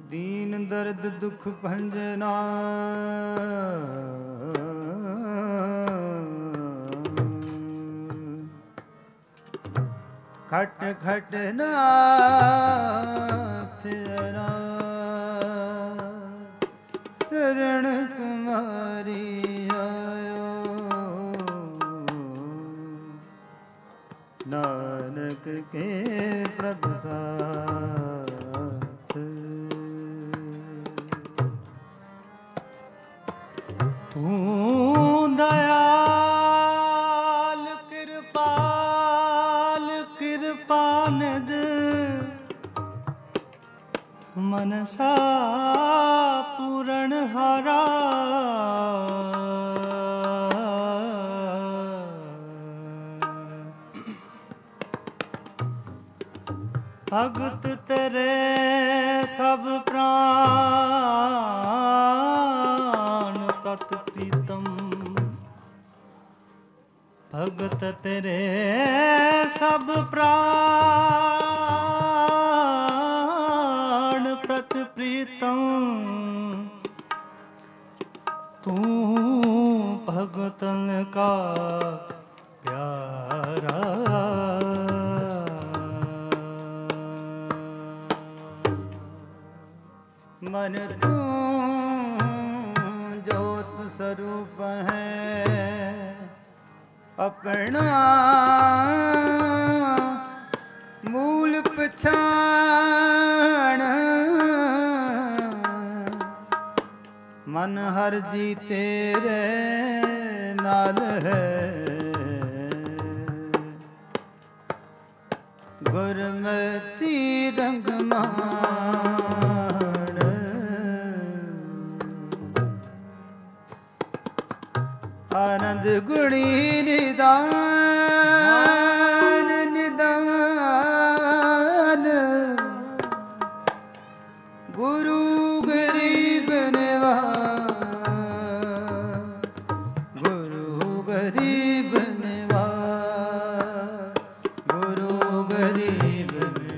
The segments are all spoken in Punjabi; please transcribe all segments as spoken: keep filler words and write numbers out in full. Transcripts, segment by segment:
दीन दर्द दुख भंजना खट खट नाथ शरण तुम्हारी आयो नानक के प्रभु साथ तू दयाल कृपाल कृपानिध मनसा पूरण हरा भगत तेरे सब प्राण प्रत प्रीतम भगत तेरे सब प्राण प्रत प्रीतम तू भगतन का प्यारा मन तू ज्योत स्वरूप है अपना मूल पछाण मन हर जी तेरे नाल है गुरमती रंग आनंद गुणी निदान निदान गुरु गरीब निवार गुरु गरीब निवार गुरु गरीब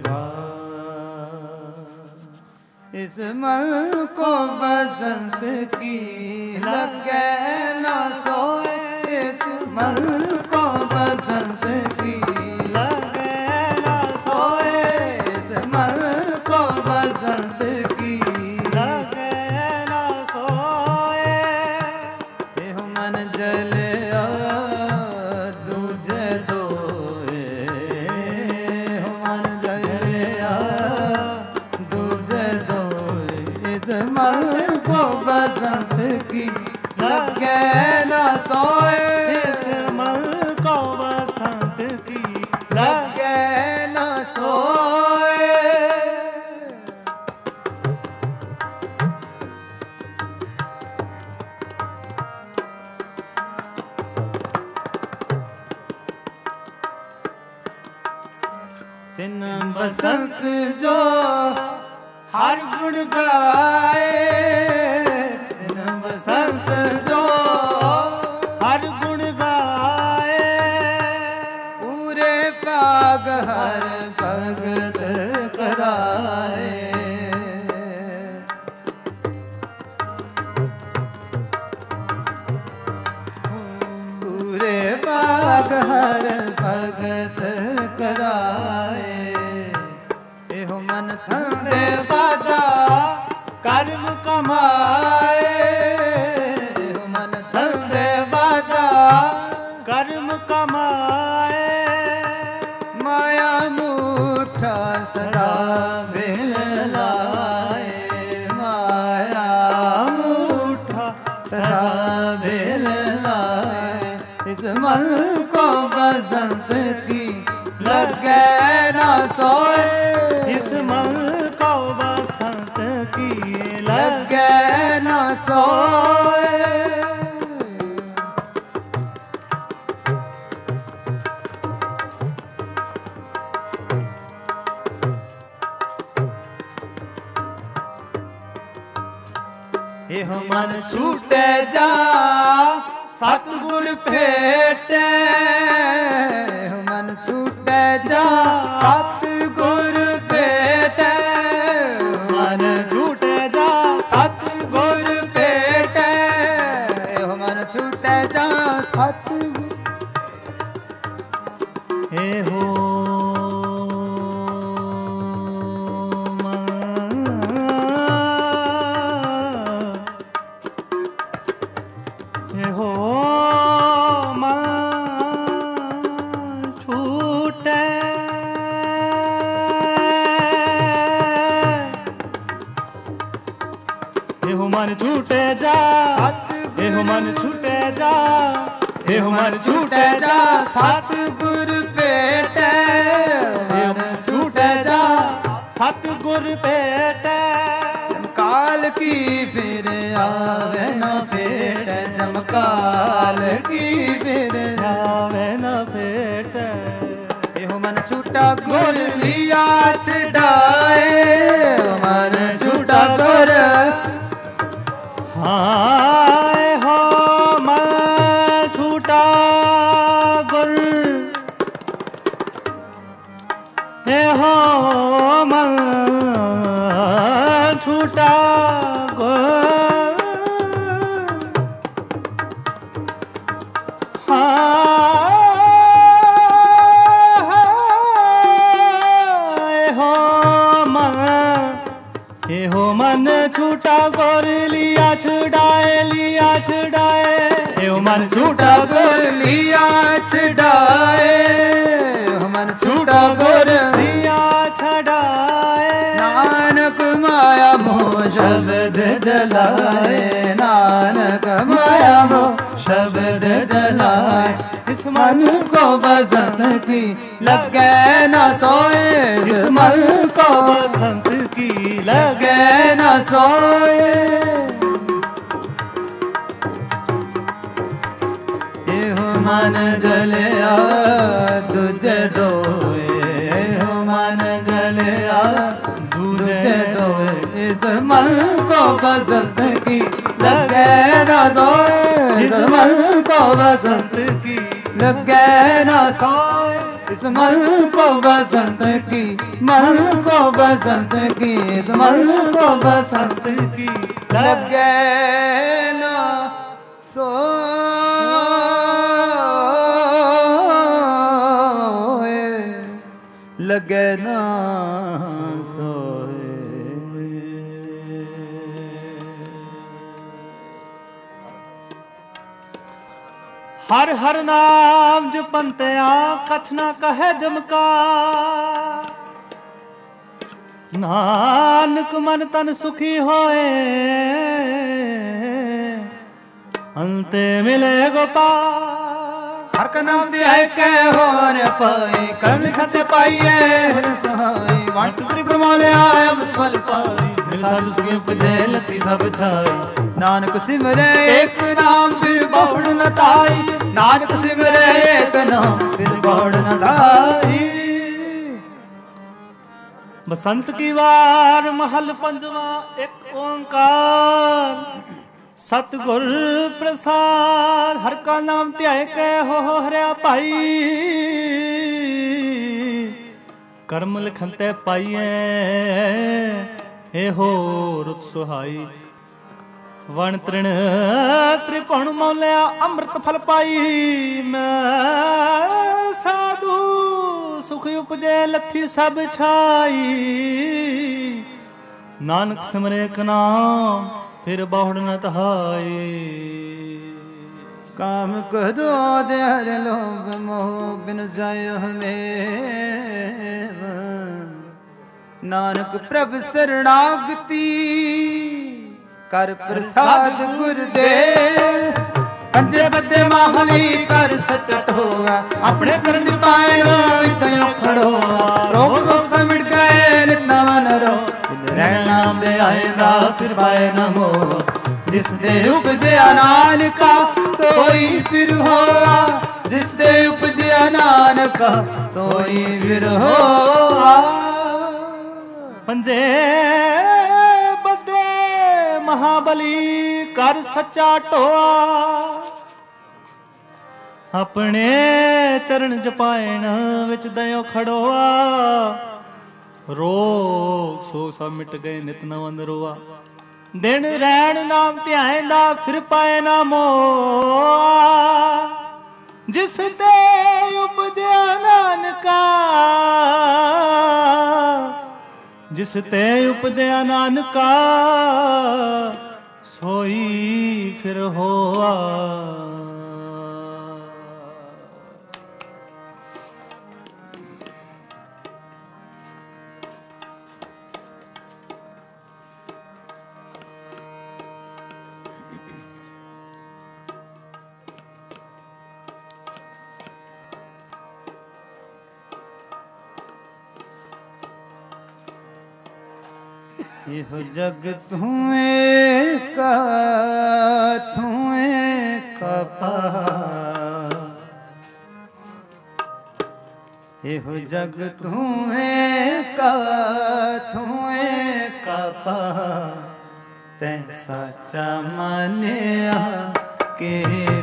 निवार इस मन को बसंत की लगे ना सोए इस मन को बसंत की लगे ना सोए इस मन को बसंत की लगे ना सोए एह मन जलिया दूजे दोए एह मन जलिया दूजे दोए इस मन को बसंत की लगे ना सोए इस मन को बसंत की लगे ना सोए तिन बसंत जो हर गुण गाए बसंत जो हर गुण गाए पूरे पाग हर भगत कराए पूरे पाग हर भगत कराए एहो मन थंदे वादा कर्म कमाए मन थंदे वादा कर्म कमाए माया मूठा सदा बिल लाए माया मूठा सदा बिल लाए इस मन को बसंत की लगे ना सोए इस मन को बसंत की लगे ना सोए एह मन छूटे जा सतगुर भेटे मन छूटे जा सतगुर भेटे मन छूटे ਇਹੋ ਮਨ ਛੂਟੇ ਜਾ, ਇਹੋ ਮਨ ਛੂਟੇ ਜਾ, ਇਹੋ ਮਨ ਛੂਟੇ ਜਾ, ਸਤਿਗੁਰ ਭੇਟੈ ਮਨ ਛੂਟੈ ਜਾ, ਸਤਿਗੁਰ ਭੇਟੈ। ਕਾਲ ਕੀ ਫਿਰ ਆਵੇ ਨਾ ਭੇਟੈ, ਜਮਕਾਲ ਕੀ ਫਿਰ ਆਵੇ ਨਾ ਭੇਟੈ। ਇਹੋ ਮਨ ਛੂਟਾ ਗੁਰ ਲਿਆ ਛਡਾਏ, ਮਨ ਛੂਟਾ ਗੁਰ ਹਾਏ ਹੋ ਮਨ ਛੂਟਾ ਗੁਰ, ਇਹੋ ਮਨ ਛੂਟਾ ਗੁਰ, ਇਹੋ ਮਨ ਛੂਟਾ ਗੁਰ ਲਿਆ ਛੁਡਾਏ, ਲਿਆ ਛੁਡਾਏ। ਇਹੋ ਮਨ ਛੂਟਾ ਗੁਰ ਲਿਆ ਛਡਾਏ, ਇਹੋ ਮਨ ਛੂਟਾ ਗੁਰ ਲਿਆ ਛਡਾਏ। ਨਾਨਕ ਮਾਇਆ ਮੋਹ ਸ਼ਬਦ ਜਲਾਏ, ਨਾਨਕ ਮਾਇਆ ਮੋਹ ਸ਼ਬਦ ਜਲਾਏ। ਇਸ ਮਨ ਕੋ ਬਸੰਤ ਕੀ ਲੱਗੇ ਨਾ ਸੋਏ, ਇਸ ਮਨ ਕੋ ਬਸੰਤ ਕੀ ਲੱਗੇ ਨਾ ਸੋਏ। ਇਹੋ ਮਨ ਜਲਿਆ ਦੂਜੇ ਦੋਏ, ਇਹੋ ਮਨ ਜਲਿਆ ਦੂਜੇ ਦੋਏ। ਇਸ ਮਨ ਕੋ ਬਸੰਤ ਕੀ ਲੱਗੇ ਨਾ ਸੋਏ, ਇਸ ਮਨ ਕੋ ਬਸੰਤ ਕੀ ਲੱਗੇ ਨਾ ਸੋਏ। इस मन को बसंत की, मन को बसंत की, इस मन को बसंत की लगे ना सोए, लगे ना सोए। हर हर नाम जपंत्या कछ ना कहे जमका, नानक मन तन सुखी होए अंते मिले गोपाल। हर का नाम दिया के होर पाए, कर्म लिखते पाइए हर सहाय। वाट त्रि प्रमोले आया फल पाई, साधु सुखे उपजे लती सब छाई। नानक सिमरे एक नाम फिर बहुड़ न ताई, नानक सिमरे एक नाम फिर बहुड़ न ताई। बसंत की वार महल पंजवा एक ओंकार, सतगुर प्रसाद। हर का नाम ध्याय के हो हरिया भाई, कर्म लिखन ते पाइए एहो रुत सुहाई। वण तृण त्रिभुवन मौलिया अमृत फल पाई, मैं साधु सुख उपजे लथी सब छाई। नानक सिमरे एक नाम फिर बहुड़ न तहाई। काम करो दे हर लोभ मोह बिन जाय हमें, नानक प्रभ शरणागति कर प्रसाद गुरदे। पंजे बदे मामली कर सचट होवा, अपने चरण पाए विचयो खड़ोवा। रोग रोग से मिट गए नित नवन रो, रहन नाम दे आएगा फिर पाए न हो। जिस दे उपजया नानका सोई फिर होआ, जिस दे उपजया नानका सोई फिर होआ। पंजे महाबली कर सच्चा टोआ, अपने चरण जपायण विच दयो खड़ोआ। रोग सो सब मिट गए नित नवंद रोआ, दिन रैन नाम ध्याएंदा फिर पाए ना मोआ। जिस ते उपजया नानका, जिस ते उपजया नानका सोई फिर होआ। इहो जग धुएं का धुएं का पार, इहो जग धुएं का धुएं का पार, तैं साचा मानिया के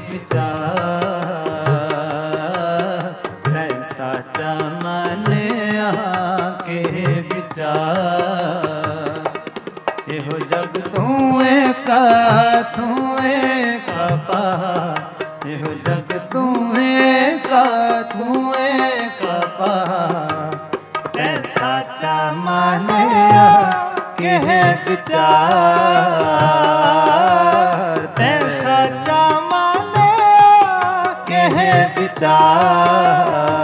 विचार, तैं साचा मानिया के विचार। इहो जग धुएं का धुएं का पार, इहो जग धुएं का धुएं का पार, तैं साचा मानिया के विचार, तैं साचा मानिया के विचार।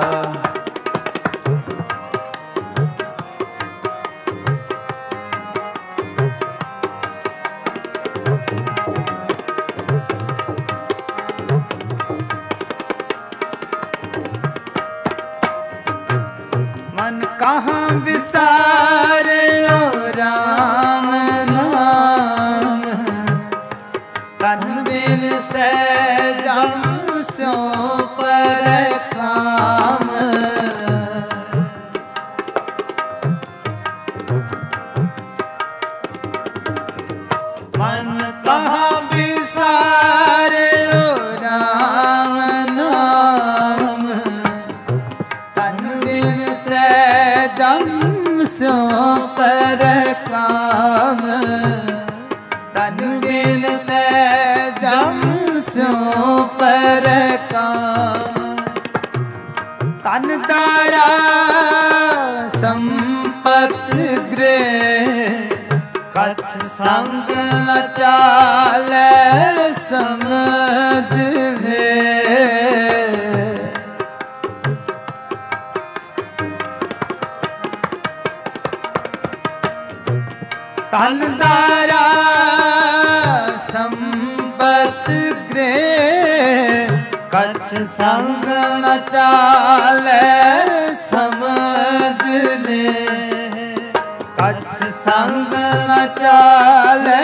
मन कहाँ विसारे ओ राम नाम, तन बिन से जम स्यो पर काम। मन कहाँ विसारे ओ राम नाम, तन बिन से जम स्यो पर काम, तन बिन से जम स्यो पर काम। तन दारा संपत गृह, कछ संग न चाले समझ ले। तन दारा संपत गृह, कछ संग न चाले समझ ले। कछ संग न चाले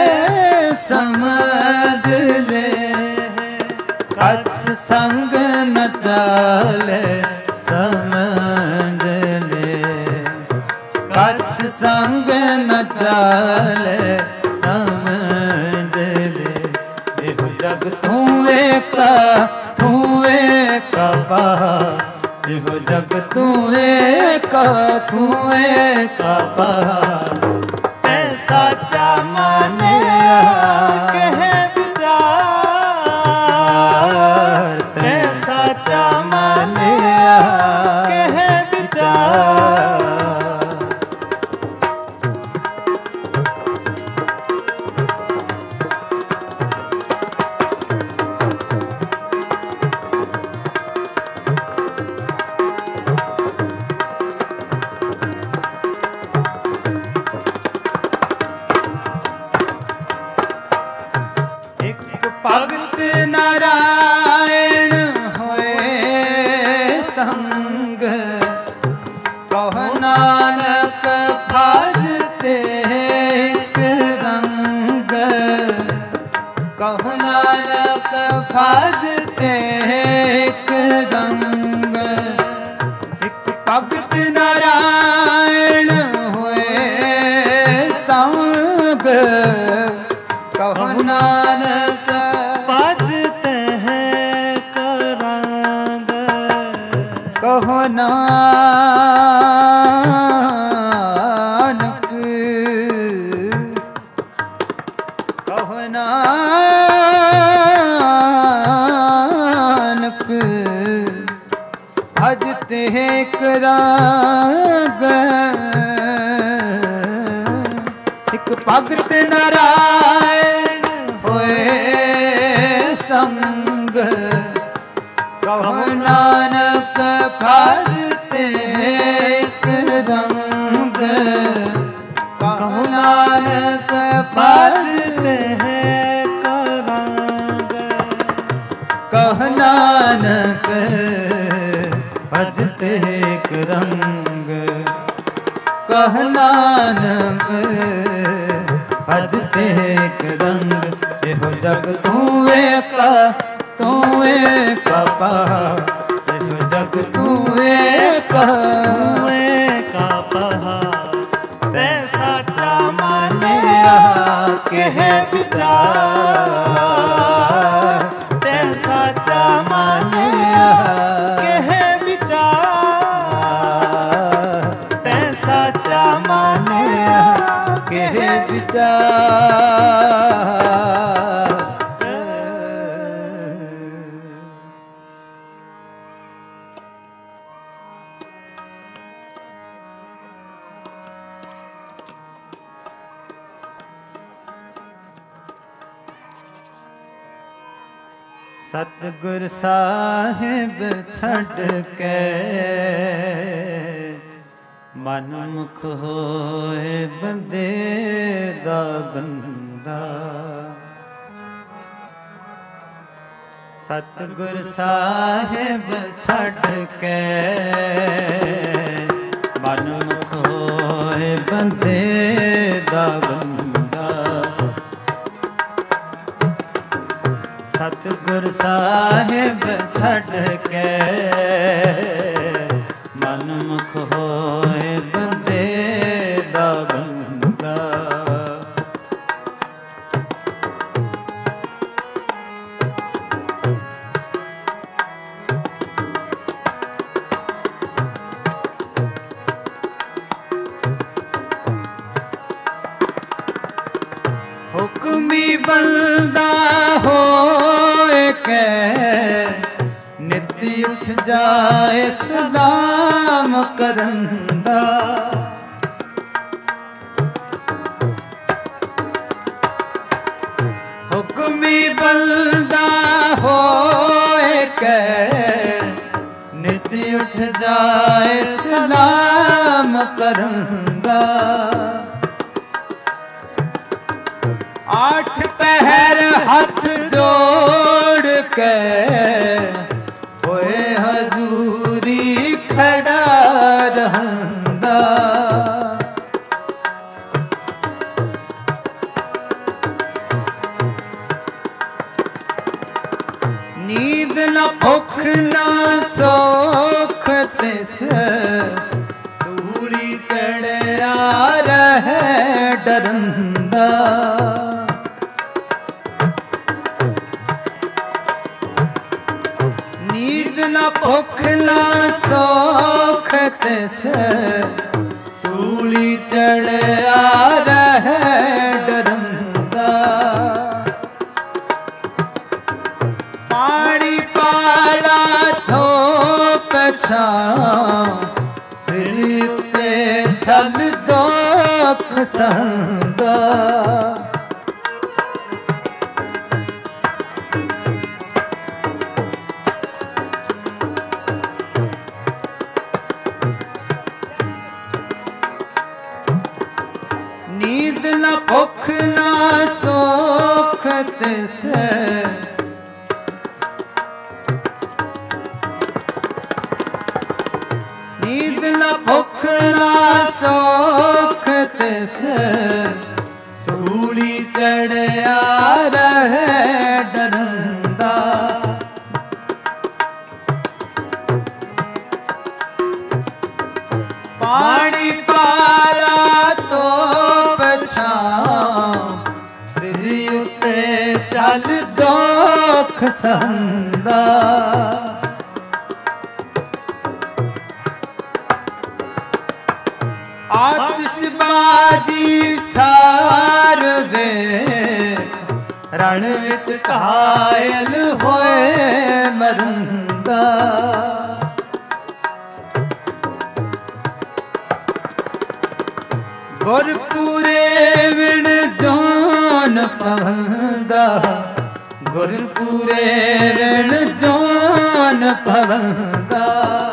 समझ ले, कछ संग न चाले समझ ले, कछ संग न चाले समझ ले। इहो जग धुएं का धुएं का पार, इहो जग धुएं का धुएं का पार, तैं साचा मानिया के विचार, तैं साचा मानिया के विचार। भगत नारायण होए संग, कहो नानक भजते एक रंग। कहो नानक भजते एक रंग, एक भगत नारायण होए संग, कहो नानक भजते हैं करंग। कहो नानक, कहो नानक भजते हैं करंग। एक भगत नारायण होए संग, कहो नानक भजते एक रंग। कहो नानक भजते हैं करंग। कहो नानक भजते एक रंग। कहो नानक ਨਾਨਕ ਭਜਤੇ ਇੱਕ ਰੰਗ ਇਹੋ ਜਗ ਤੂੰ ਵੇਖਾ ਤੂੰ ਵੇਖਾ ਪਹਾ ਇਹੋ ਜਗ ਤੂੰ ਵੇਖਾ ਤੂੰ ਵੇਖਾ ਪਹਾ ਤੈ ਸਾਚਾ ਮਾਨਿਆ ਕਹਿ ਵਿਚਾਰ ਤੈ ਸਾਚਾ ਮਾਨਿਆ ਕਹਿ ਵਿਚਾਰ ਤੈ ਸਾਚਾ ਮਾਨਿਆ ਕਹਿ ਵਿਚਾਰ ਸਤਿਗੁਰ ਸਾਹਿਬ ਛੱਡ ਕੇ ਮਨ ਮੁਖ ਹੋਏ ਬੰਦੇ ਦਾ ਬੰਦਾ ਸਤਿਗੁਰ ਸਾਹਿਬ ਛੱਡ ਕੇ ਮਨ ਮੁਖ ਹੋਏ ਬੰਦੇ ਦਾ ਬੰਦਾ ਸਤਿਗੁਰ ਸਾਹਿਬ ਛੱਡ ਕੇ ਮਨ ਮੁਖ ਹੋਏ ਬੰਦੇ ਦਾ ਬੰਦਾ ਹੁਕਮੀ ਬੰਦਾ ਹੋਏ ਕੇ ਨਿਤ ਉੱਠ ਜਾਏ ਸਲਾਮ ਕਰਨ ਦਾ ਹੁਕਮੀ ਬੰਦਾ ਹੋਏ ਕੇ ਨਿਤ ਉੱਠ ਜਾਏ ਸਲਾਮ ਕਰਨ ਦਾ ਆਠ ਪਹਿਰ ਹੱਥ ਜੋੜ ਕੇ ਹੋਏ ਹਜ਼ੂਰੀ ਖੜਾ ਰਹਿੰਦਾ ਨੀਂਦ ਨਾ ਭੁੱਖ ਨਾ ਸੋਖ ਤਿਸ ਸੂਲੀ ਚੜਿਆ ਰਹਿ ਡਰੰਦਾ ਨੀਂਦ ਨਾ ਭੁੱਖ ਨਾ ਸੋਖ ਤਿਸ ਸੂਲੀ ਚੜਿਆ ਰਹਿ ਡਰੰਦਾ ਪਾਣੀ ਪਾਲਾ ਥੋਪ ਛਾਂ ਸਿਰ ਉੱਤੇ ਛਲ ਦੁੱਖ ਸੰਦਾ ਨੀਂਦ ਨਾ ਭੁੱਖ ਨਾ ਸੋਖ ਤਿਸ ਨੀਂਦ ਨਾ ਭੁੱਖ ਨਾ ਸੋਖ ਤਿਸ ਸੂਲੀ ਚੜਿਆ ਰਹਿ ਡਰੰਦਾ ਪਾਣੀ ਪਾਲਾ ਤੋਂ ਪਛਾਂ ਸਿਰ ਉੱਤੇ ਚੱਲ ਦੁੱਖ ਸੰਦਾ ਆਤਿਸ਼ਬਾਜੀ ਸਾਰ ਵੇ ਰਣ ਵਿੱਚ ਘਾਇਲ ਹੋਏ ਮਰੰਦਾ ਗੁਰਪੂਰੇ ਵਿਣ ਜੋਨ ਪਵੰਦਾ ਗੁਰਪੂਰੇ ਵਿਣ ਜੋਨ ਪਵੰਦਾ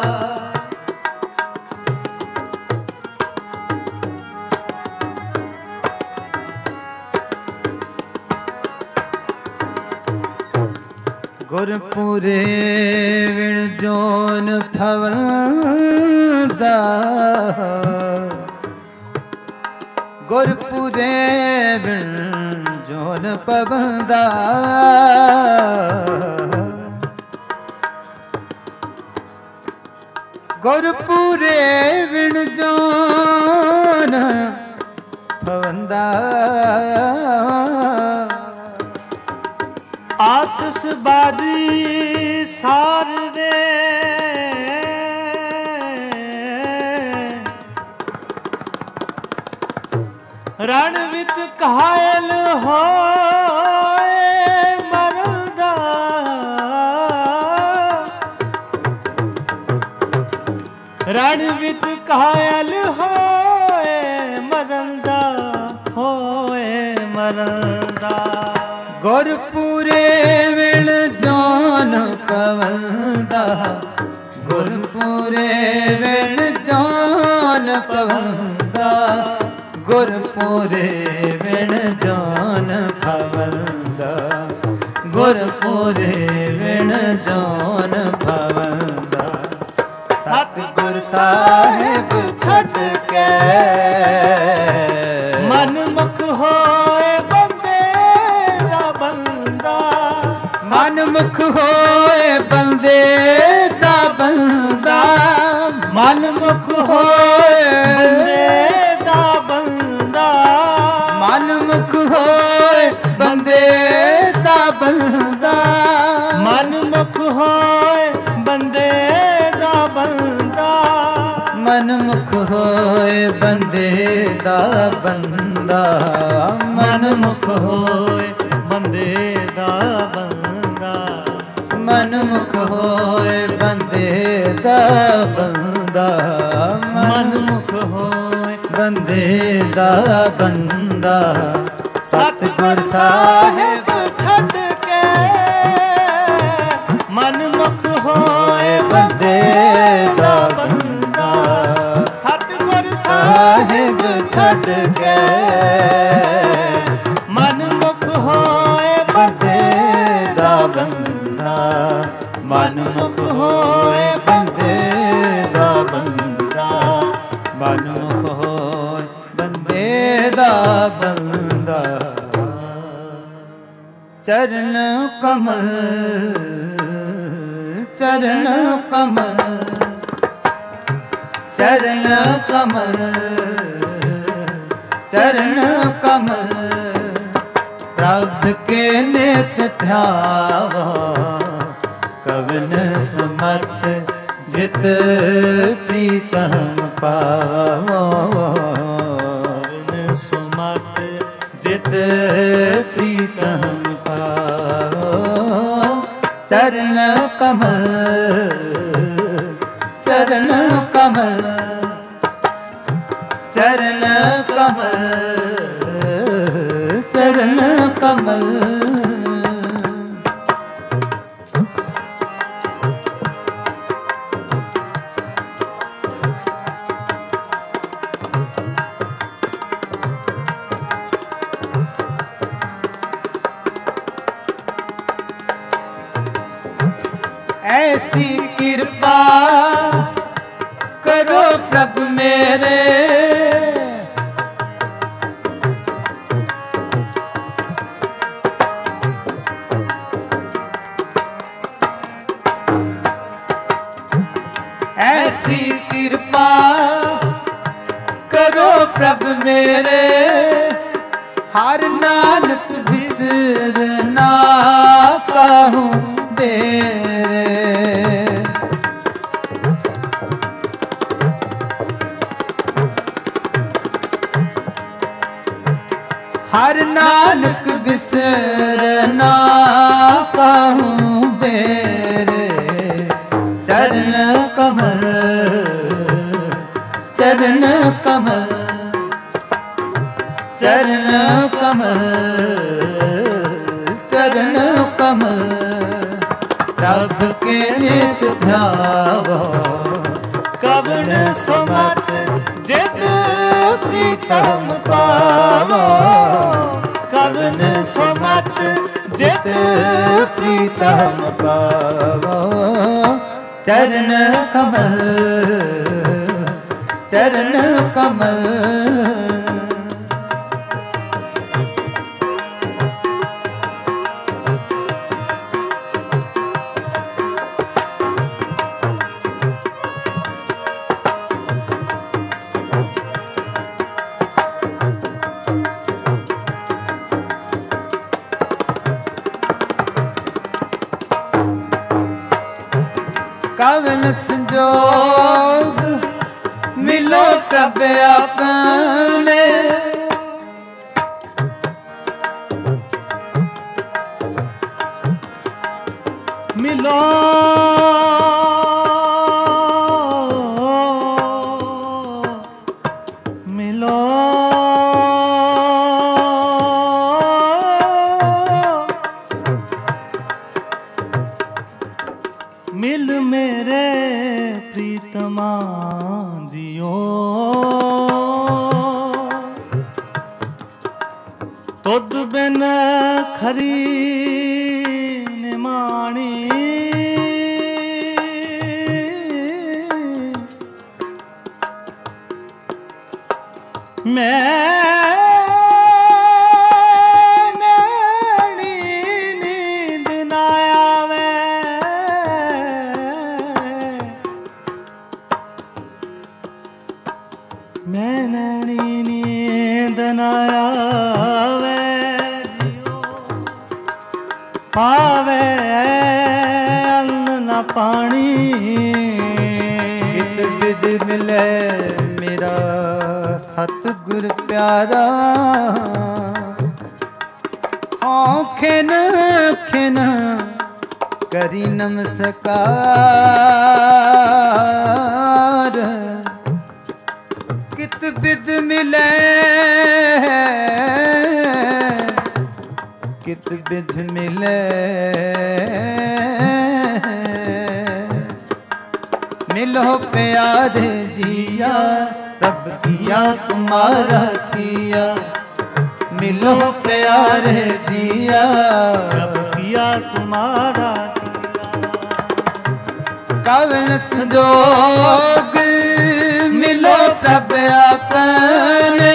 ਗੁਰਪੂਰੇ ਵਿਣ ਜੋਨ ਪਵੰਦਾ ਗੁਰਪੁਰੇ ਬਿਨ ਜੋਨ ਪਵੰਦਾ ਗੁਰਪੁਰੇ ਬਿਨ ਜੋਨ ਪਵੰਦਾ ਆਤਿਸ ਬਾਜੀ ਸਾਰਵੇ ਰਣ ਵਿੱਚ ਘਾਇਲ ਹੋਏ ਮਰਦਾ ਰਣ ਵਿੱਚ ਘਾਇਲ ਹੋਏ ਮਰਦਾ ਹੋਏ ਮਰਦਾ ਗੁਰਪੁਰੇ ਵਿਣ ਜੋਨ ਪਵੰਦਾ ਗੁਰਪੁਰੇ ਵਿਣ ਜੋਨ ਪਵੰਦਾ ਗੁਰਪੁਰੇ ਵਿਣ ਜੋਨ ਪਵੰਦਾ ਗੁਰਪੁਰੇ ਵਿਣ ਜੋਨ ਪਵੰਦਾ ਸਤਿਗੁਰ ਸਾਹਿਬ ਛੱਡ ਕੇ ਮਨਮੁਖ ਹੋਏ ਬੰਦੇ ਦਾ ਬੰਦਾ ਮਨਮੁਖ ਹੋਏ ਬੰਦੇ ਦਾ ਬੰਦਾ ਮਨਮੁਖ ਹੋਏ ਬੰਦੇ ਦਾ ਬੰਦਾ ਮਨਮੁਖ ਹੋਏ ਬੰਦੇ ਦਾ ਬੰਦਾ ਮਨਮੁਖ ਹੋਏ ਬੰਦੇ ਦਾ ਬੰਦਾ ਮਨਮੁਖ ਹੋਏ ਬੰਦੇ ਦਾ ਬੰਦਾ ਮਨਮੁਖ ਹੋਏ ਬੰਦੇ ਦਾ ਬੰਦਾ ਮਨਮੁਖ ਹੋਏ ਬੰਦੇ ਦਾ ਬੰਦਾ ਮਨਮੁਖ ਹੋਏ ਬੰਦੇ ਦਾ ਬੰਦਾ ਸਤਿਗੁਰ ਸਾਹਿਬ ਛੱਡ ਕੇ ਮਨਮੁਖ ਹੋਏ ਬੰਦੇ ਦਾ ਬੰਦਾ ਸਤਿਗੁਰ ਸਾਹਿਬ ਛੱਡ ਕੇ ਮਨਮੁਖ ਹੋਏ ਬੰਦੇ ਦਾ ਬੰਦਾ ਮਨਮੁਖ ਹੋਏ ਬੰਦੇ ਦਾ ਬੰਦਾ ਮਨਮੁਖ ਹੋਏ ਬੰਦੇ ਦਾ ਬੰਦਾ ਚਰਨ ਕਮਲ ਚਰਨ ਕਮਲ ਚਰਨ ਕਮਲ ਚਰਨ ਕਮਲ ਪ੍ਰਭ ਕੇ ਨਿਤ ਧਿਆਵਾ ਕਵਨ ਸਮਰਥ ਜਿਤ ਪ੍ਰੀਤਮ ਪਾਵੋ ਕਵਨ ਸਮਰਥ ਜਿਤ ਪ੍ਰੀਤਮ ਪਾਵੋ ਚਰਨ ਕਮਲ ਚਰਨ ਕਮਲ ਚਰਨ ਕਮਲ ਚਰਨ ਕਮਲ ऐसी कृपा करो प्रभु मेरे ऐसी कृपा करो प्रभु मेरे हर नानक बिसरना कहूँ बेरे हर नानक बिसरना कहूँ बेरे चरण कमल चरण कमल चरण कमल चरण कमल प्रभ के नित ध्यावो कवन समत जित प्रीतम पावो कवन समत जित प्रीतम पावो चरण कमल चरण कमल ਕਵਨ ਸੰਜੋਗ ਮਿਲੋ ਪ੍ਰਭ ਆਪਣੇ। ਮਿਲੋ ਮਿਲੋ ਮਿਲ ਮੇਰੇ ਪ੍ਰੀਤਮਾ ਜੀਓ, ਤੁਧ ਬਿਨ ਖਰੀ ਨਿਮਾਣੀ। ਮੈਂ ਨੈਣੀ ਨੀਂਦ ਨਾ ਆਵੇ, ਮੈਂ ਨੈਣੀ ਨੀਂਦ ਨਾ ਆਵੇ, ਪਾਵੇ ਅੰਨ ਨਾ ਪਾਣੀ। ਕਿਤ ਵਿਦ ਮਿਲੇ ਮੇਰਾ ਸਤਿਗੁਰ ਪਿਆਰਾ, ਹਾਂ ਖਿਨ ਖਿਨ ਕਰੀ ਨਮਸਕਾਰ। ਕਿਤ ਬਿਦ ਮਿਲੇ ਕਿਤ ਬਿਦ ਮਿਲੇ ਮਿਲੋ ਪਿਆਰੇ ਜੀਆ, रब दिया तुम्हारा किया। मिलो प्यारे जिया, रब दिया तुम्हारा कवन संजोग मिलो प्रभ अपने।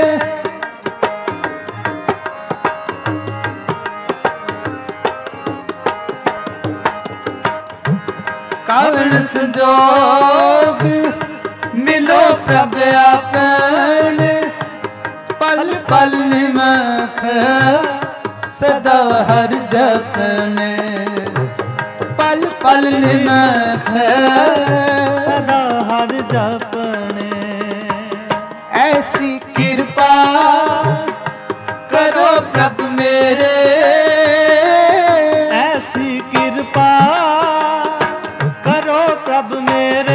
कवन संजोग मिलो प्रभ अपने। पल पल निमख सदा हर जपने। पल पल निमख सदा हर जपने। ऐसी कृपा करो प्रभ मेरे, ऐसी कृपा करो प्रभ मेरे।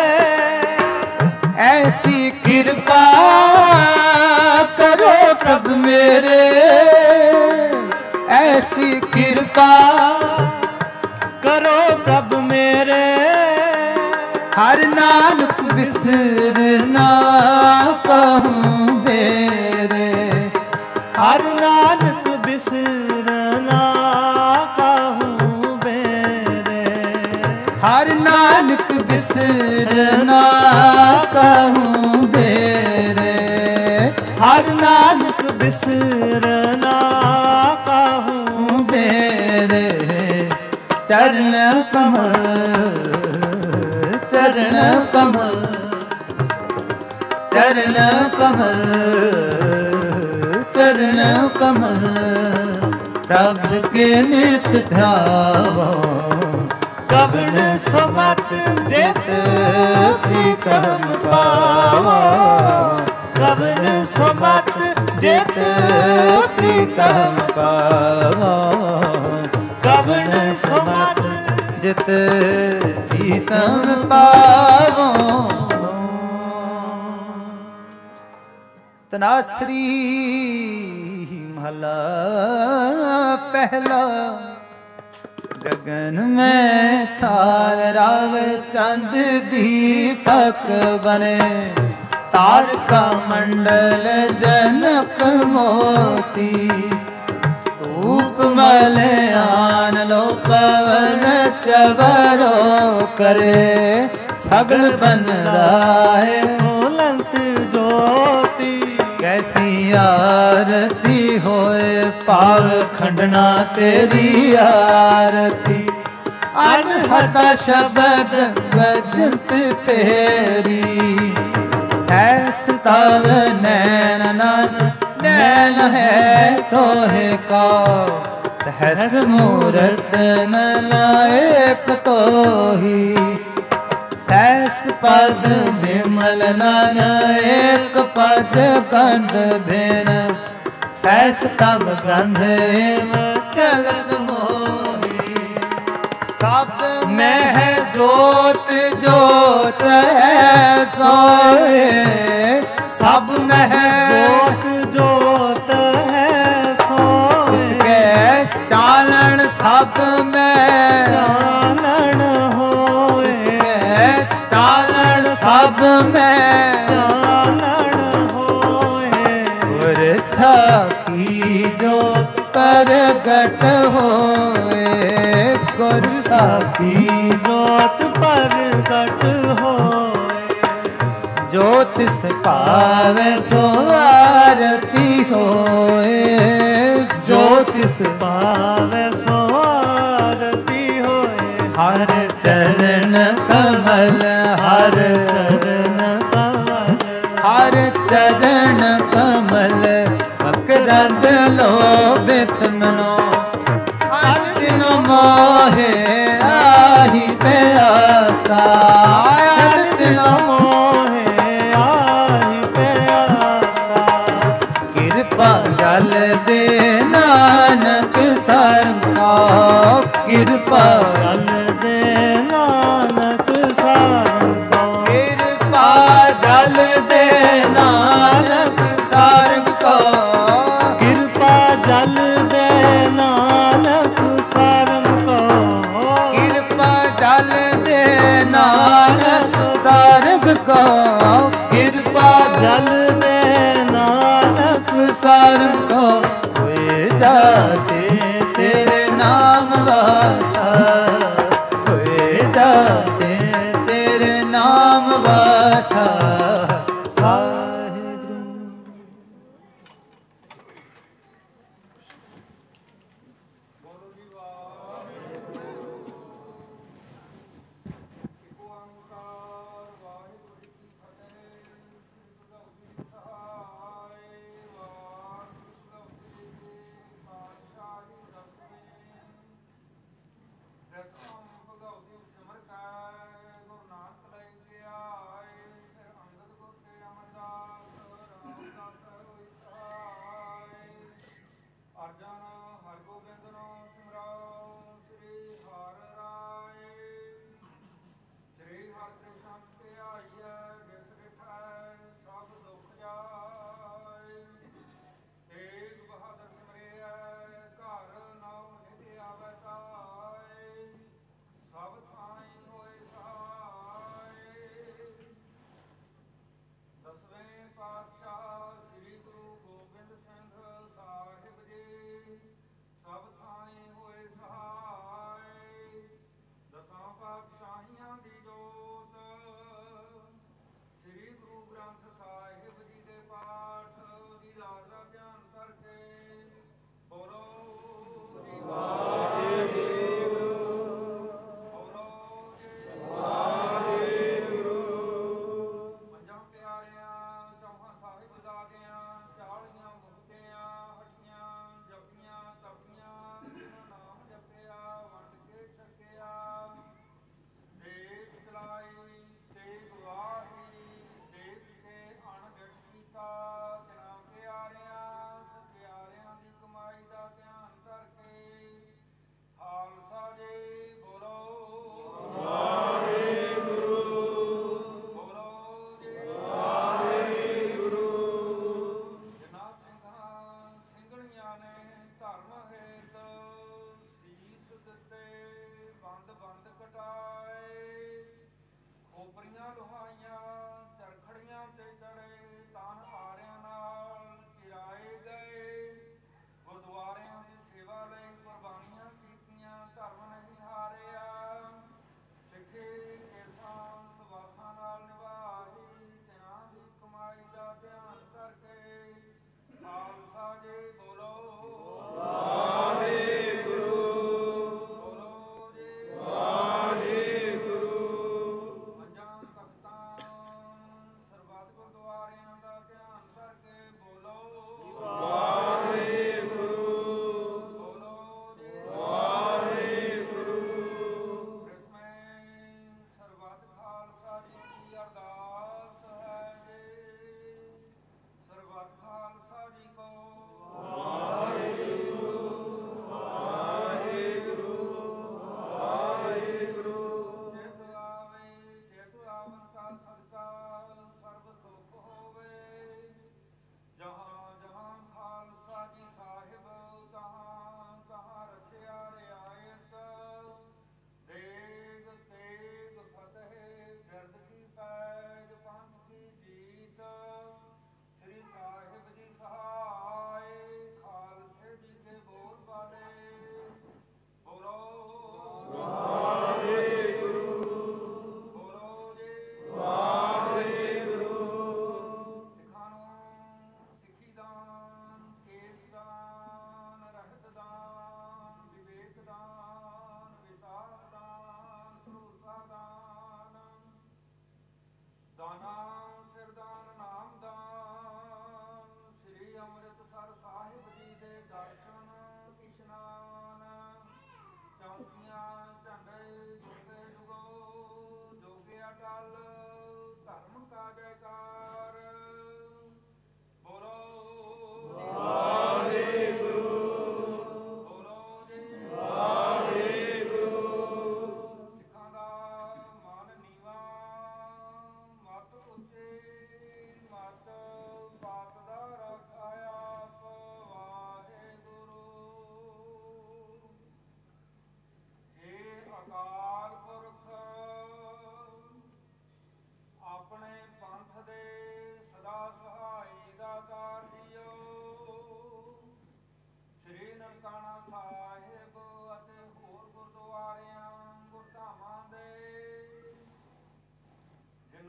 ऐसी कृपा करो प्रभ मेरे, ऐसी कृपा करो प्रभ मेरे। हर नानक बिसरना कहूँ मेरे, हर नानक बिसरना कहूँ मेरे। हर नानक बिसरना कहूँ मेरे। हर नानक बिसरना कहूँ मेरे। चरण कमल चरण कमल चरण कमल चरण कमल प्रभ के नित ध्यावो। कवण सुमत जित प्रीतम पावो। कवण सुमत जित प्रीतम पावो। कवण सुमत जित प्रीतम पावो। तनाश्री महला पहला। गगन में थाल राव चंद दीपक बने। तारका मंडल जनक मोती। धूप मलयान लो पवन चवरो करे। सगल बन राहे फूलंत ज्योति। कैसी आरती होए पाव खंडना तेरी आरती। अनहता शब्द बजंत फेरी। सहस तव नैन नैन है तोहे का। सहस मूरत न लायक तो ही। ਸੈਸ ਪਦ ਬਿਮਲ ਨਨ ਏਕ ਪਦ ਗੰਧ ਭਿਨ ਸੈਸ ਤਬ ਗੰਧ ਏਵ ਚਲਤ ਮੋਹੀ ਸਭ ਮਹਿ ਜੋਤ ਜੋਤ ਹੈ ਸੋਏ ਸਭ ਮਹਿ ਜੋਤ ਜੋਤ ਹੈ ਸੋਏ ਕੇ ਚਾਲਣ ਸਭ ਮੈਂ ਚਾਨਣ ਹੋਏ ਚਾਲਣ ਸਭ ਮੈਂ ਚਾਨਣ ਹੋਏ ਗੁਰ ਸਾਖੀ ਜੋ ਪ੍ਰਗਟ ਹੋਏ ਗੁਰ ਸਾਖੀ ਜੋਤ ਪ੍ਰਗਟ ਹੋਏ ਜੋ ਤਿਸ ਭਾਵੈ ਸੋ ਆਰਤੀ ਹੋਏ ਜੋ ਤਿਸ ਭਾਵੈ ਸੋ ਆਰਤੀ ਹੋਏ ਹਰ ਚਰਨ ਕਮਲ ਹਰ ਚਰਨ ਕਮਲ ਹਰ ਚਰਨ ਕਮਲ ਮਕਰੰਦ ਲੋਭਿਤ ਮਨੋ ਅੰਤਿਨ ਮੋਹੇ ਆਹੀ ਪਿਆਸਾ ਅੰਤਿਨ ਮੋਹੇ ਆਹੀ ਪਿਆਸਾ ਕਿਰਪਾ ਜਲ ਦੇ ਨਾਨਕ ਸਰਨਾ ਕਿਰਪਾ ਜਲ ਦੇ ਨਾਨਕ ਸਾਰਨ ਕੋ ਕਿਰਪਾ ਜਲ ਦੇ ਨਾਨਕ ਸਾਰੰਗ ਕੋ ਕਿਰਪਾ ਜਲ ਦੇ ਨਾਨਕ ਸਾਰਨ ਕੋ ਕਿਰਪਾ ਜਲ ਦੇ ਨਾਨਕ ਸਾਰੰਗ ਕੋ ਕਿਰਪਾ ਜਲ ਦੇ ਨਾਨਕ ਸਾਰੰਗ ਕੋ ਹੋਏ ਜਾਤੇ ਤੇਰੇ ਨਾਮ ਵਾਸਾ ਹੋਏ ਜਾਤੇ ਤੇਰੇ ਨਾਮ ਵਾਸਾ ਵਾਹਿਗੁਰੂ।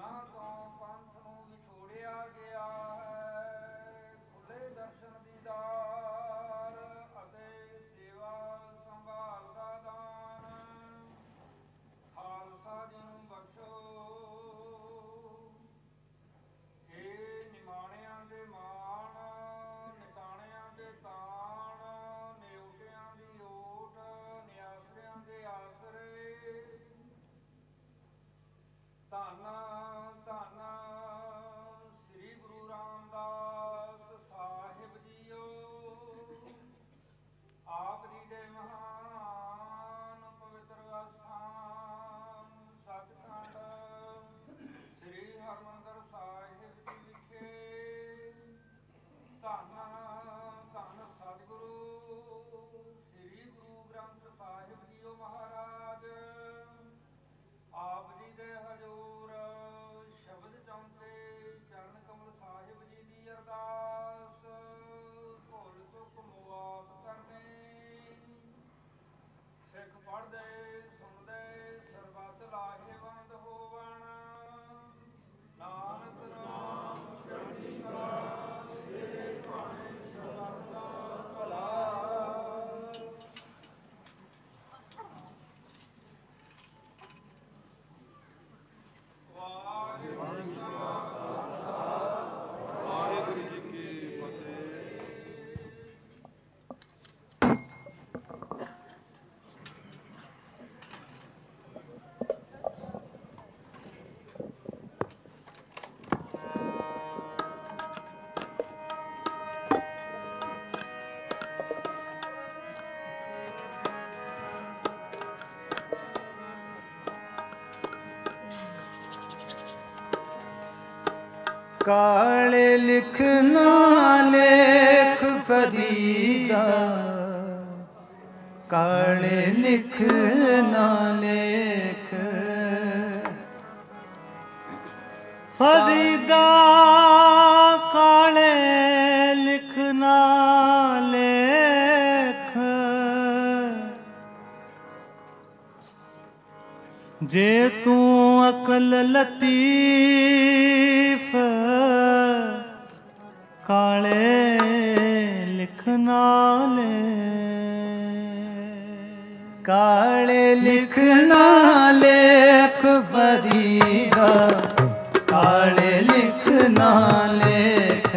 ਜਿਨ੍ਹਾਂ ਤੋਂ ਪੰਥ ਨੂੰ ਵਿਛੋੜਿਆ ਗਿਆ ਹੈ, ਖੁੱਲੇ ਦਰਸ਼ਨ ਦੀਦਾਰ ਅਤੇ ਸੇਵਾ ਸੰਭਾਲ ਦਾ ਦਾਨ ਖਾਲਸਾ ਜੀ ਨੂੰ ਬਖਸ਼ੋ। ਹੇ ਨਿਮਾਣਿਆਂ ਦੇ ਮਾਣ, ਨਿਤਾਣਿਆਂ ਦੇ ਤਾਣ, ਨਿਉਟਿਆਂ ਦੀ ਓਟ, ਨਿਆਸਰਿਆਂ ਦੇ ਆਸਰੇ, ਧੰਨ ਧੰਨ ਸ੍ਰੀ ਗੁਰੂ ਰਾਮਦਾਸ ਸਾਹਿਬ ਜੀਓ। ਆਪ ਜੀ ਦੇ ਮਹਾਨ ਪਵਿੱਤਰ ਅਸਥਾਨ ਸੱਚਖੰਡ ਸ੍ਰੀ ਹਰਿਮੰਦਰ ਸਾਹਿਬ ਜੀ ਵਿਖੇ ਧੰਨ ਧੰਨ ਸਤਿਗੁਰੂ ਸ੍ਰੀ ਗੁਰੂ ਗ੍ਰੰਥ ਸਾਹਿਬ ਜੀਓ ਮਹਾਰਾਜ ਆਪ ਜੀ ਦੇ ਹਜ਼ੂਰ ਸ਼ਬਦ ਚੌਂਕੇ ਚਰਨ ਕਮਲ ਸਾਹਿਬ ਜੀ ਦੀ ਅਰਦਾਸ ਭੁੱਲ ਚੁੱਕ ਮੁਆਫ ਕਰਨੀ। ਸਿੱਖ ਪੜ੍ਹਦੇ ਸੁਣਦੇ ਸਰਬੱਤ ਲਾਹੇਵੰਦ ਹੋਵਣ। ਨਾਨਕ ਨਾਮ ਚੜ੍ਹਦੀ ਕਲਾ ਤੇਰੇ ਭਾਣੇ ਸਰਬੱਤ ਦਾ ਭਲਾ। ਵਾਹਿਗੁਰੂ ਜੀ ਕੀ ਫਤਿਹ। ਕਾਲੇ ਲਿਖ ਨਾ ਲੇਖ ਫਰੀਦਾ, ਕਾਲੇ ਲਿਖ ਨਾ ਲੇਖ ਫਰੀਦਾ, ਕਾਲੇ ਲਿਖ ਨਾ ਲੇਖ। ਜੇ ਤੂੰ ਅਕਲ ਲਤੀਫ, ਕਾਲੇ ਲਿਖ ਨਾ ਲੇਖ। ਕਾਲੇ ਲਿਖ ਨਾ ਲੇਖ ਫਰੀਦਾ, ਕਾਲੇ ਲਿਖ ਨਾ ਲੇਖ।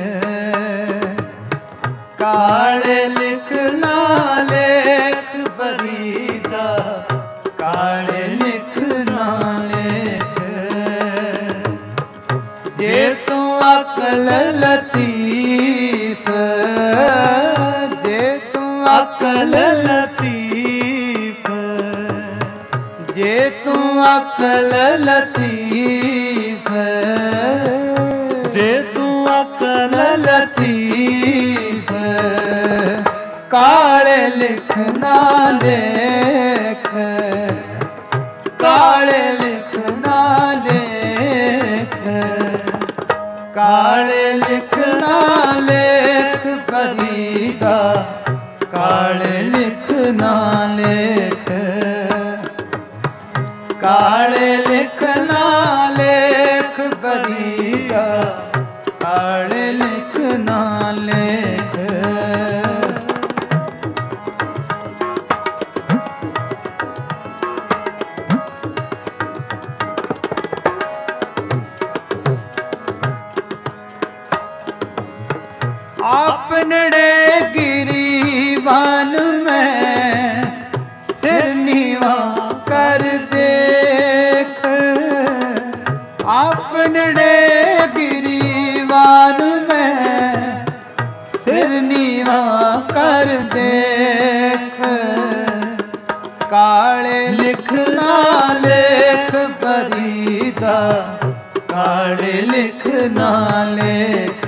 ਕਾਲੇ ਲਿਖ ਨਾ ਲੇਖ ਫਰੀਦਾ, ਕਾਲੇ ਲਿਖ ਨਾ ਲੇਖ। ਜੇ ਤੂੰ ਅਕਲ ਲਤੀਫ, ਜੇ ਤੂੰ ਅਕਲ ਲਤੀਫ, ਜੇ ਤੂੰ ਅਕਲ ਲਤੀਫ, ਜੇ ਤੂੰ ਅਕਲ ਲਤੀਫ, ਕਾਲੇ ਲਿਖ ਨਾ ਲੇਖ, ਕਾਲੇ ਲਿਖ ਨਾ ਲੇਖ। ਕਾਲੇ ਲਿਖ ਨਾ ਲੇਖ ਫਰੀਦਾ, ਕਾਲੇ ਲਿਖ ਨਾ ਲੇਖ। ਕਾਲੇ ਲਿਖ ਨਾ ਲੇਖ ਫਰੀਦਾ, ਕਾਲੇ ਲਿਖ ਨਾ ਲੇਖ। ਆਪਨੜੇ ਗਿਰੀਵਾਨ ਮੈਂ ਸਿਰ ਨੀਵਾ ਕਰ ਦੇਖ। ਆਪਨੜੇ ਗਿਰੀਵਾਨ ਮੈਂ ਸਿਰ ਨੀਵਾ ਕਰ ਦੇਖ। ਕਾਲੇ ਲਿਖ ਨਾ ਲੇਖ ਫਰੀਦਾ, ਕਾਲੇ ਲਿਖ ਨਾ ਲੇਖ।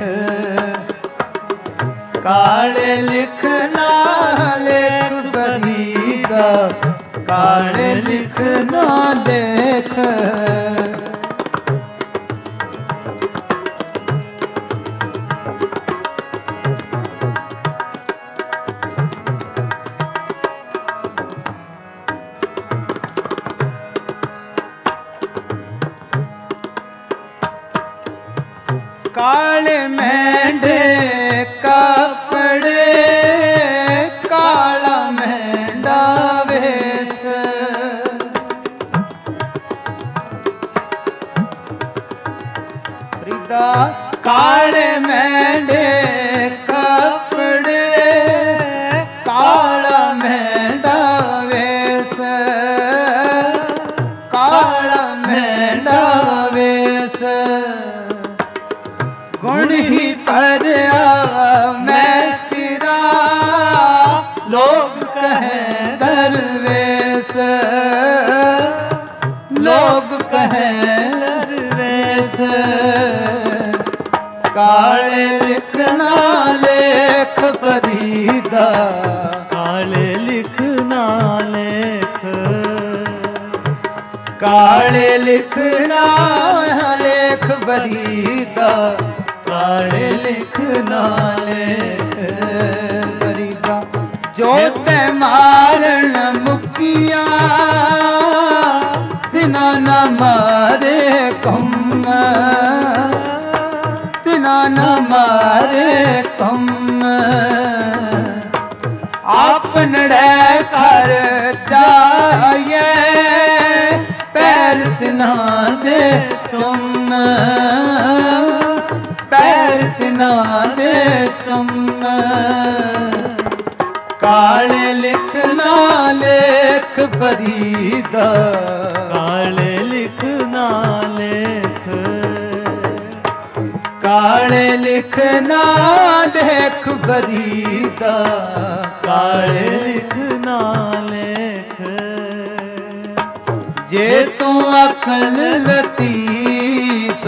ਕਾਲੇ ਲਿਖ ਨਾ ਲੇਖ ਫਰੀਦਾ, ਕਾਲੇ ਲਿਖ ਨਾ ਲੇਖ। ਕਾਲੇ ਲਿਖਣਾ ਲੇਖ ਫਰੀਦਾ, ਕਾਲੇ ਲਿਖਣਾ ਲੇਖ, ਕਾਲੇ ਲਿਖਣਾ ਲੇਖ ਫਰੀਦਾ, ਕਾਲੇ ਲਿਖਣਾ ਲੇਖ ਫਰੀਦਾ। ਜੋ ਤੈ ਮਾਰਨ ਮੁਕੀਆਂ ਤਿਨਾ ਨਾ ਮਾਰੇ ਕਮ, ਤਿਨਾ ਨਾ ਮਾਰੇ ਕਮ। ਆਪਨੜੇ ਘਰ ਜਾਏ ਪੈਰ ਤਿਨਾ ਦੇ ਚੁੰਮ, ਪੈਰ ਤਿਨਾ ਦੇ ਚੁੰਮ। ਕਾਲੇ ਲਿਖਣਾ ਲੇਖ ਫਰੀਦਾ, ਕਾਲੇ ਲਿਖਣਾ ਲੇਖ, ਕਾਲੇ ਲਿਖਣਾ ਲੇਖ ਫਰੀਦਾ, ਕਾਲੇ ਲਿਖਣਾ ਲੇਖ। ਜੇ ਤੂੰ ਅਕਲ ਲਤੀਫ,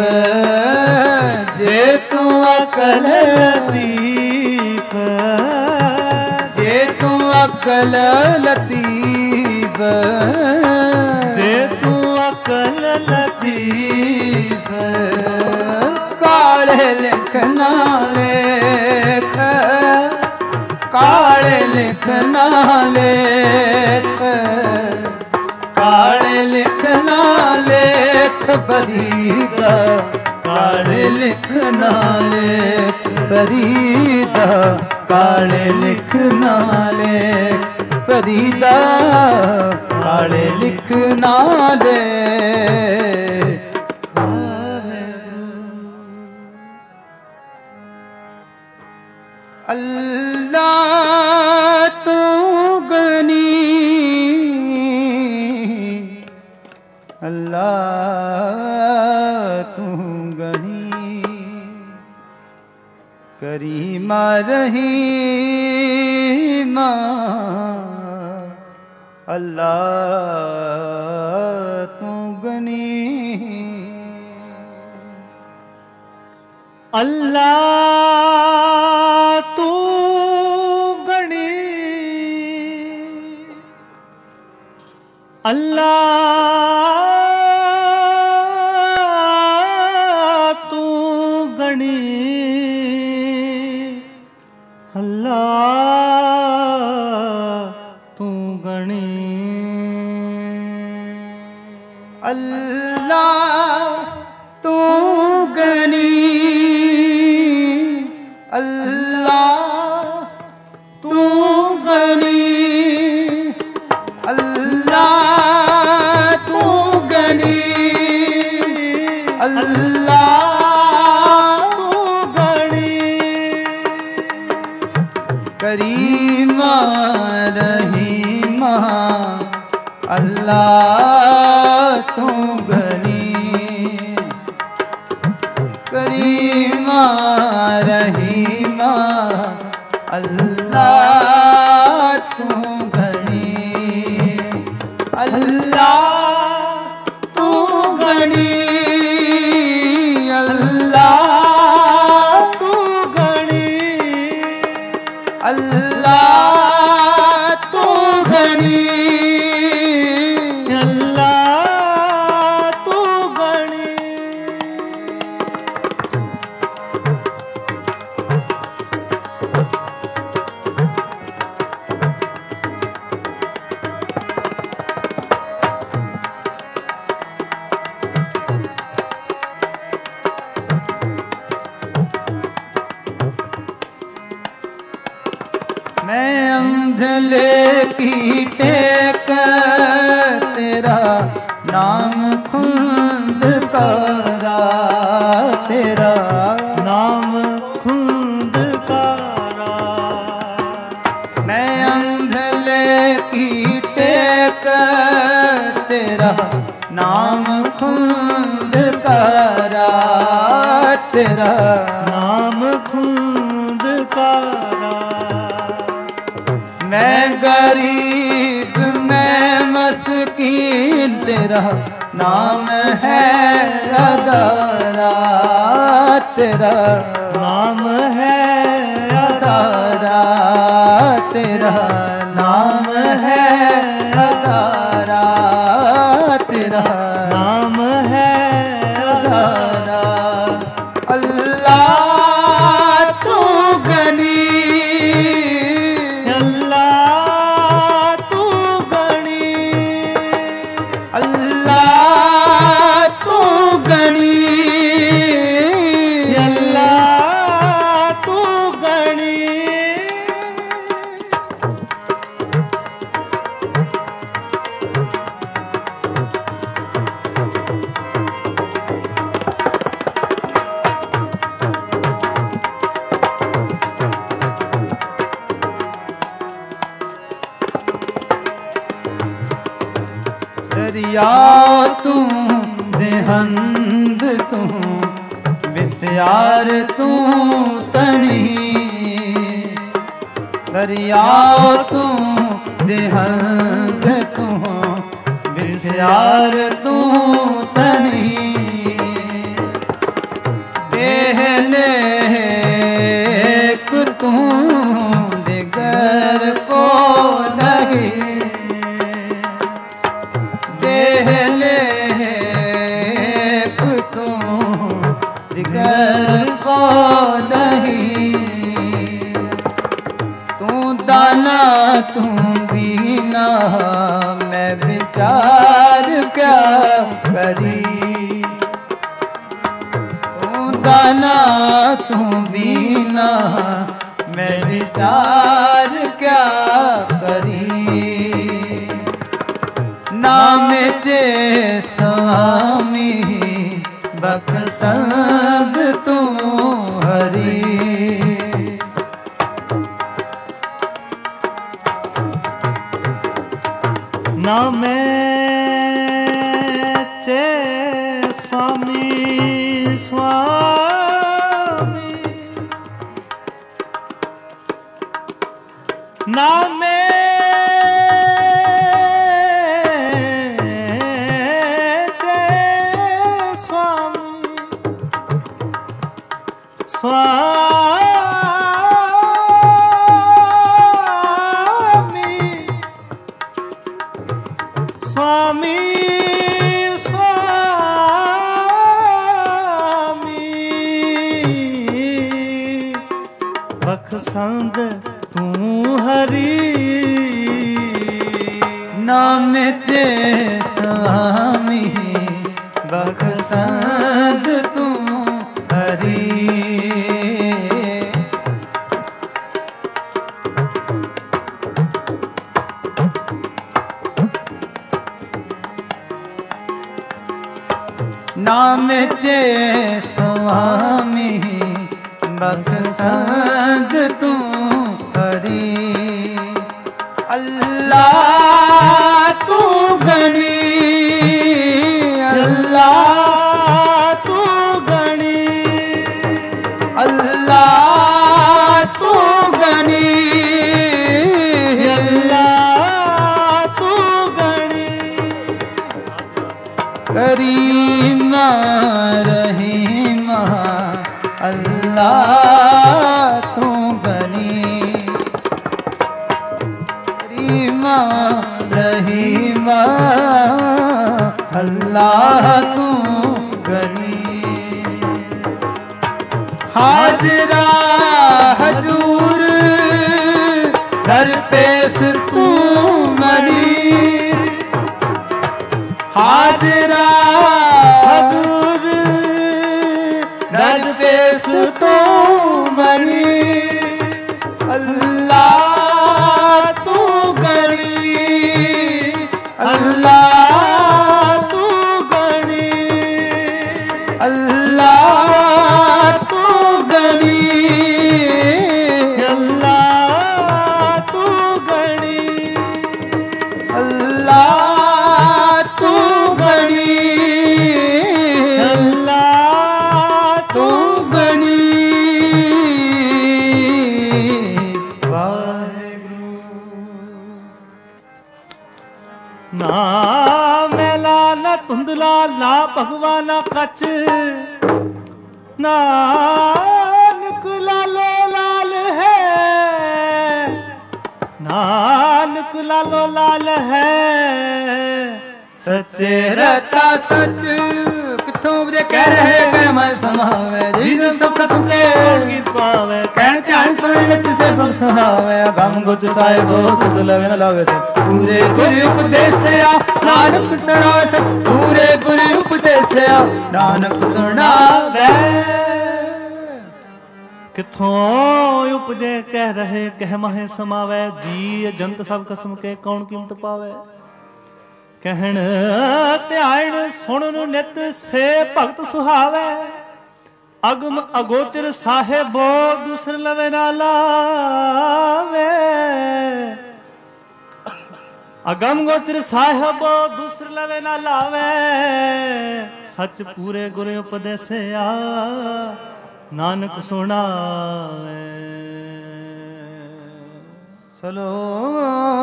ਜੇ ਤੂੰ ਅਕਲ ਲਤੀਫ, ਜੇ ਤੂੰ ਅਕਲ ਲਤੀਫ, ਜੇ ਤੂੰ ਅਕਲ ਲਤੀਫ। ਕਾਲੇ ਲਿਖਣਾ ਲੇਖ, ਕਾਲੇ ਲਿਖਣਾ ਲੇਖ, ਕਾਲੇ ਲਿਖਣਾ ਲੇਖ ਫਰੀਦਾ, ਕਾਲੇ ਲਿਖਣਾ ਲੇਖ ਫਰੀਦਾ, ਕਾਲੇ ਲਿਖਣਾ ਲੇਖ ਫਰੀਦਾ, ਕਾਲੇ ਲਿਖਣਾ ਲੇਖ। ਅੱਲਾ ਤੂੰ ਗਨੀ, ਅੱਲਾ ਤੂੰ ਗਨੀ, ਕਰੀਮਾ ਰਹੀਮਾ, ਅੱਲਾ ਤੂੰ ਗਨੀ। ਅੱਲਾ ਤੂੰ ਗਣੀ, ਅੱਲਾ ਤੂੰ ਗਣੀ, ਅੱਲਾ ਤੂੰ ਗਣੀ। ਅੱਲਾ ਤੂੰ ਗਨੀ, ਅੱਲਾ ਤੂੰ ਗਨੀ, ਅੱਲਾ ਤੂੰ ਗਨੀ, ਅੱਲਾ ਤੂੰ ਗਣੀ। ਕਰੀਮਾ ਰਹੀਮਾ, ਅੱਲਾ ਤੂੰ ਗਨੀ, ਕਰੀਮਾ ਰਹੀਮਾ, ਅੱਲਾ ਤੂੰ ਗਨੀ, ਅੱਲਾ ਤੂੰ ਗਨੀ, ਅੱਲਾ ਤੂੰ ਗਣੀ, ਅੱਲਾ ਤੂੰ ਗਨੀ, ਅੱਲਾ ਤੂੰ ਗਣੀ। मैं अंधले की टेक तेरा नाम खुंद करा, तेरा नाम खुंद कारा। मैं अंधले की टेक तेरा नाम खुंद करा, तेरा नाम खुंद कारा। मैं गरीब मैं मस्कीन तेरा नाम है अदारा, तेरा नाम है अदारा, तेरा नाम है अदारा, तेरा नाम है अदारा। अल्लाह तू गनी, अल्लाह तू गणी, अल्लाह तू गनी, अल्लाह तू गणी। दरिया तू देहंद तू विस्यार तू तनी, दरिया तू देहंद तू विस्यार तू तनी। देह लेक तू दिगर को नहीं, देह लेक तू दिगर को नहीं। तू दाना तू बीना मैं विचार क्या करी, तू दाना तू बीना मैं विचार क्या करी। नाम ते स्वामी बख्शद तू हरी, नाम चे स्वामी स्वामी, नाम स्वामी, स्वामी स्वामी, बख्शंद तू हरी। नाम ते स्वामी बख्शद तू हरी। नाम ते स्वामी बख्शद तू हरी। अल्लाह तू गनी, अल्लाह तू गणी, अल्लाह तू गनी, अल्लाह तू गणी। करीमा रहीमा अल्लाह तू गनी, करीमा रहीमा अल्लाह तू गनी। हाजरा हजूर दर पेश तू मनी, हाजरा हजूर दर पेश तू मनी। अल्लाह तू गनी, अल्लाह तू गणी, अल्लाह तू गनी, अल्लाह तू गणी, अल्लाह तू गनी, अल्लाह तू गनी। ना मेला ना धुंधला ना भगवाना कच, नानक ਲਾਲੋ ਲਾਲ ਹੈ ਸੱਚੇ ਰਤਾ ਸੱਚ ਕਿੱਥੋਂ ਜੇ ਕਹਿ ਰਹੇ ਕਿ ਮੈਂ ਸਮਾਵੇ ਜੀ ਸਭ ਕਸਮ ਕੇ ਗੀਤ ਪਾਵੇ ਕਹਿਣ ਧਿਆਨ ਸੁਣੇ ਕਿਸੇ ਪਰ ਸੁਹਾਵੇ ਗਮ ਗੁਚ ਸਾਹਿਬੋ ਤੁਸ ਲਵੇ ਨ ਲਾਵੇ ਪੂਰੇ ਗੁਰ ਉਪਦੇਸਿਆ ਨਾਨਕ ਸੁਣਾਵੇ ਪੂਰੇ ਗੁਰ ਉਪਦੇਸਿਆ ਨਾਨਕ ਸੁਣਾਵੇ ਕਿਥੋਂ ਉਪਜੇ ਕਹਿ ਰਹੇ ਕਹਿ ਮਾਹੇ ਸਮਾਵੇ ਜੀ ਜੰਤ ਸਭ ਕਸਮ ਕੇ ਕੌਣ ਕੀਮਤ ਪਾਵੇ ਕਹਿਣ ਧਿਆਨ ਸੁਣਨ ਨਿਤ ਸੇ ਭਗਤ ਸੁਹਾਵੇ ਅਗਮ ਅਗੋਚਰ ਸਾਹਿਬੋ ਦੂਸਰ ਲਵੇ ਨਾ ਲਾਵੇ ਅਗਮ ਗੋਚਰ ਸਾਹਿਬੋ ਦੂਸਰ ਲਵੇ ਨਾ ਲਾਵੇ ਸੱਚ ਪੂਰੇ ਗੁਰ ਉਪਦੇਸਿਆ ਨਾਨਕ ਸੁਣਾਵੇ ਸਲੋਕ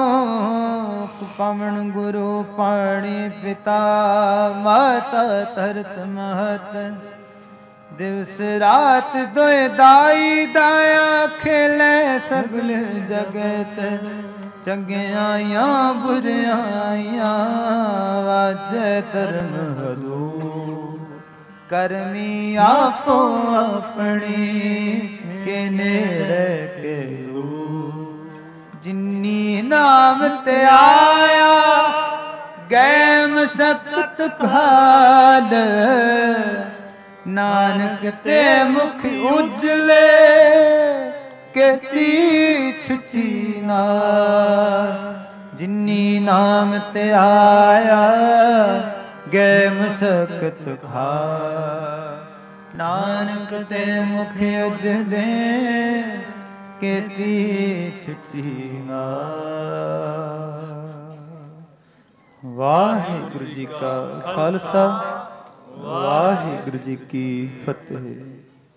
ਪਵਨ ਗੁਰੂ ਪਾਣੀ ਪਿਤਾ ਮਾਤਾ ਤਰਤ ਮਹਤ ਦਿਵਸ ਰਾਤ ਦੋਇ ਦਾਈ ਦਾਇਆ ਖੇਲੇ ਸਗਲ ਜਗਤ ਚੰਗਿਆਈਆਂ ਬੁਰਿਆਈਆਂ ਵਾਜੇ ਧਰਮ ਹਦੂ ਕਰਮੀ ਆਪੋ ਆਪਣੀ ਕੇ ਨੇੜੇ ਕੇ ਜਿਨੀ ਨਾਮ ਤੇ ਆਇਆ ਗਏ ਮਸਕਤ ਖਾਲ ਨਾਨਕ ਤੇ ਮੁਖ ਉਜਲੇ ਕੇਤੀ ਛੁੱਟੀ ਨਾਲ ਜਿਨੀ ਨਾਮ ਤੇ ਆਇਆ ਗਏ ਮਸਕਤ ਖਾਲ ਨਾਨਕ ਤੇ ਮੁਖ ਉਜਲੇ ਕੇਤੀ ਛੁੱਟੀ ਨਾਲ। ਵਾਹਿਗੁਰੂ ਜੀ ਕਾ ਖਾਲਸਾ ਵਾਹਿਗੁਰੂ ਜੀ ਕੀ ਫਤਿਹ।